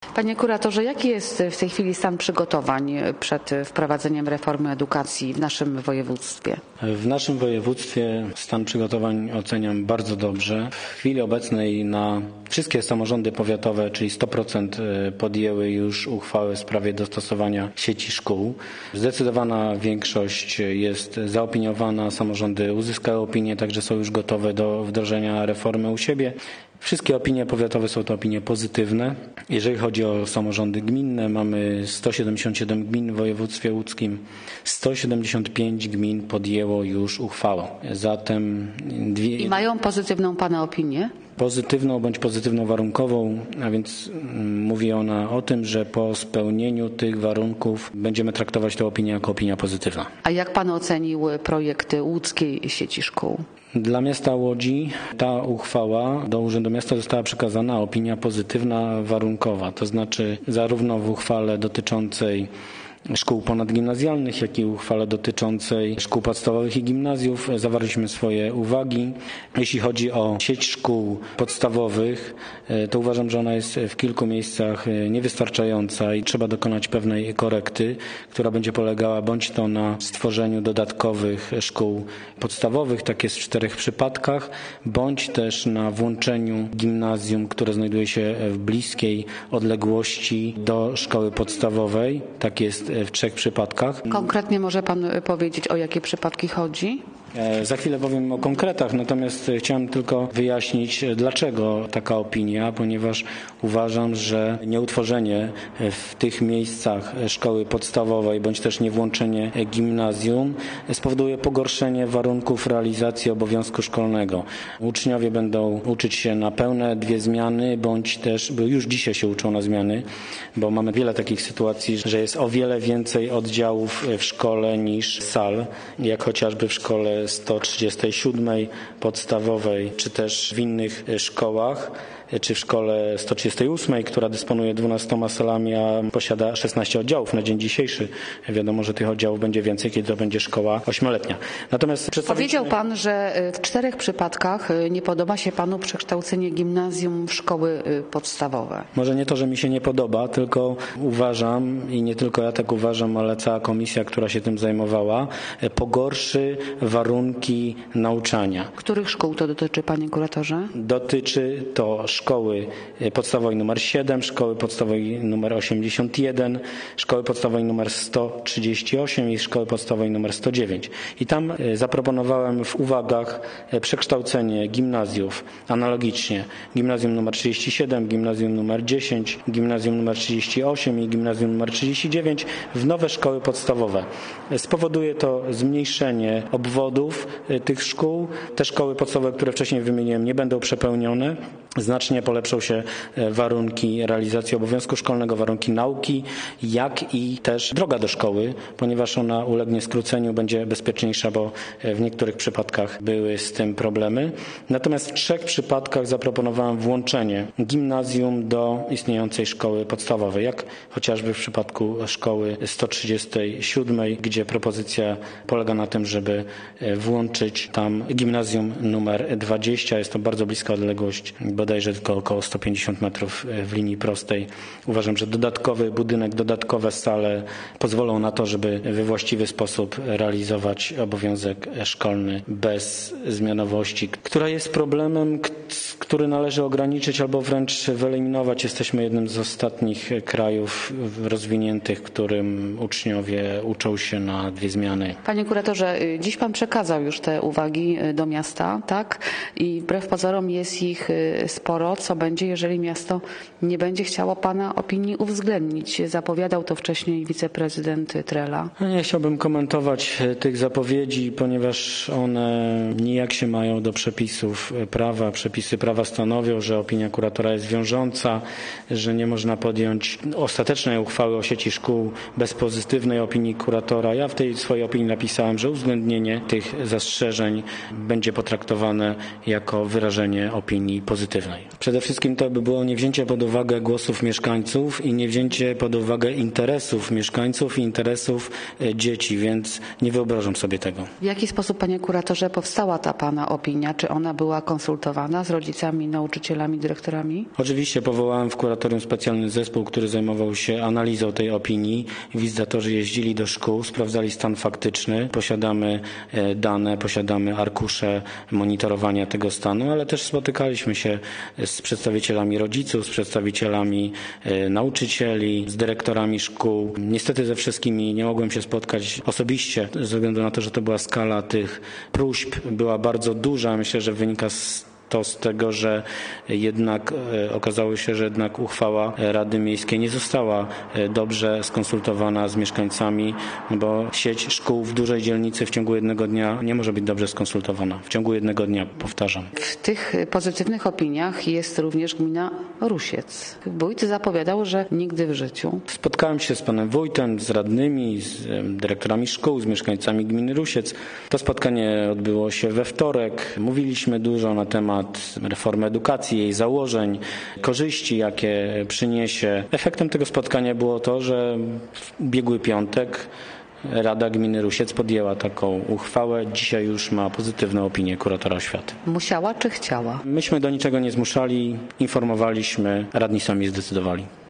Panie kuratorze, jaki jest w tej chwili stan przygotowań przed wprowadzeniem reformy edukacji w naszym województwie? W naszym województwie stan przygotowań oceniam bardzo dobrze. W chwili obecnej na wszystkie samorządy powiatowe, czyli 100% podjęły już uchwałę w sprawie dostosowania sieci szkół. Zdecydowana większość jest zaopiniowana, samorządy uzyskały opinię, także są już gotowe do wdrożenia reformy u siebie. Wszystkie opinie powiatowe są to opinie pozytywne. Jeżeli chodzi o samorządy gminne, mamy 177 gmin w województwie łódzkim. 175 gmin podjęło już uchwałę. Zatem I mają pozytywną Pana opinię? Pozytywną bądź pozytywną warunkową, a więc mówi ona o tym, że po spełnieniu tych warunków będziemy traktować tę opinię jako opinia pozytywna. A jak Pan ocenił projekty łódzkiej sieci szkół? Dla miasta Łodzi ta uchwała do Urzędu Miasta została przekazana opinia pozytywna warunkowa, to znaczy zarówno w uchwale dotyczącej szkół ponadgimnazjalnych, jak i uchwale dotyczącej szkół podstawowych i gimnazjów zawarliśmy swoje uwagi. Jeśli chodzi o sieć szkół podstawowych, to uważam, że ona jest w kilku miejscach niewystarczająca i trzeba dokonać pewnej korekty, która będzie polegała bądź to na stworzeniu dodatkowych szkół podstawowych, tak jest w 4 przypadkach, bądź też na włączeniu gimnazjum, które znajduje się w bliskiej odległości do szkoły podstawowej, tak jest w 3 przypadkach. Konkretnie może Pan powiedzieć, o jakie przypadki chodzi? Za chwilę powiem o konkretach, natomiast chciałem tylko wyjaśnić, dlaczego taka opinia, ponieważ uważam, że nieutworzenie w tych miejscach szkoły podstawowej bądź też niewłączenie gimnazjum spowoduje pogorszenie warunków realizacji obowiązku szkolnego. Uczniowie będą uczyć się na pełne 2 zmiany, bądź też, bo już dzisiaj się uczą na zmiany, bo mamy wiele takich sytuacji, że jest o wiele więcej oddziałów w szkole niż sal, jak chociażby w szkole 137 podstawowej, czy też w innych szkołach, czy w szkole 138, która dysponuje 12 salami, a posiada 16 oddziałów na dzień dzisiejszy. Wiadomo, że tych oddziałów będzie więcej, kiedy to będzie szkoła 8-letnia. Natomiast Powiedział Pan, że w 4 przypadkach nie podoba się Panu przekształcenie gimnazjum w szkoły podstawowe. Może nie to, że mi się nie podoba, tylko uważam, i nie tylko ja tak uważam, ale cała komisja, która się tym zajmowała, pogorszy warunki nauczania. Których szkół to dotyczy, Panie kuratorze? Dotyczy to szkoły podstawowej nr 7, szkoły podstawowej nr 81, szkoły podstawowej nr 138 i szkoły podstawowej nr 109. I tam zaproponowałem w uwagach przekształcenie gimnazjów analogicznie. Gimnazjum nr 37, gimnazjum nr 10, gimnazjum nr 38 i gimnazjum nr 39 w nowe szkoły podstawowe. Spowoduje to zmniejszenie obwodów tych szkół. Te szkoły podstawowe, które wcześniej wymieniłem, nie będą przepełnione. Znacznie polepszą się warunki realizacji obowiązku szkolnego, warunki nauki, jak i też droga do szkoły, ponieważ ona ulegnie skróceniu, będzie bezpieczniejsza, bo w niektórych przypadkach były z tym problemy. Natomiast w 3 przypadkach zaproponowałem włączenie gimnazjum do istniejącej szkoły podstawowej, jak chociażby w przypadku szkoły 137, gdzie propozycja polega na tym, żeby włączyć tam gimnazjum numer 20. Jest to bardzo bliska odległość, bodajże tylko około 150 metrów w linii prostej. Uważam, że dodatkowy budynek, dodatkowe sale pozwolą na to, żeby we właściwy sposób realizować obowiązek szkolny bez zmianowości, która jest problemem, który należy ograniczyć albo wręcz wyeliminować. Jesteśmy jednym z ostatnich krajów rozwiniętych, w którym uczniowie uczą się na 2 zmiany. Panie kuratorze, dziś Pan przekazał już te uwagi do miasta, tak? I wbrew pozorom jest ich sporo. Co będzie, jeżeli miasto nie będzie chciało Pana opinii uwzględnić? Zapowiadał to wcześniej wiceprezydent Trela. Nie chciałbym komentować tych zapowiedzi, ponieważ one nijak się mają do przepisów prawa. Przepisy prawa stanowią, że opinia kuratora jest wiążąca, że nie można podjąć ostatecznej uchwały o sieci szkół bez pozytywnej opinii kuratora. Ja w tej swojej opinii napisałem, że uwzględnienie tych zastrzeżeń będzie potraktowane jako wyrażenie opinii pozytywnej. Przede wszystkim to by było niewzięcie pod uwagę głosów mieszkańców i niewzięcie pod uwagę interesów mieszkańców i interesów dzieci, więc nie wyobrażam sobie tego. W jaki sposób, panie kuratorze, powstała ta pana opinia? Czy ona była konsultowana z rodzicami, nauczycielami, dyrektorami? Oczywiście powołałem w kuratorium specjalny zespół, który zajmował się analizą tej opinii. Wizytatorzy jeździli do szkół, sprawdzali stan faktyczny. Posiadamy dane, posiadamy arkusze monitorowania tego stanu, ale też spotykaliśmy się z przedstawicielami rodziców, z przedstawicielami nauczycieli, z dyrektorami szkół. Niestety ze wszystkimi nie mogłem się spotkać osobiście, ze względu na to, że to była skala tych próśb była bardzo duża. Myślę, że wynika z tego, że jednak okazało się, że jednak uchwała Rady Miejskiej nie została dobrze skonsultowana z mieszkańcami, bo sieć szkół w dużej dzielnicy w ciągu jednego dnia nie może być dobrze skonsultowana. W ciągu jednego dnia, powtarzam. W tych pozytywnych opiniach jest również gmina Rusiec. Wójt zapowiadał, że nigdy w życiu. Spotkałem się z panem wójtem, z radnymi, z dyrektorami szkół, z mieszkańcami gminy Rusiec. To spotkanie odbyło się we wtorek. Mówiliśmy dużo na temat reformy edukacji, jej założeń, korzyści, jakie przyniesie. Efektem tego spotkania było to, że w ubiegły piątek Rada Gminy Rusiec podjęła taką uchwałę. Dzisiaj już ma pozytywną opinię kuratora oświaty. Musiała czy chciała? Myśmy do niczego nie zmuszali, informowaliśmy, radni sami zdecydowali.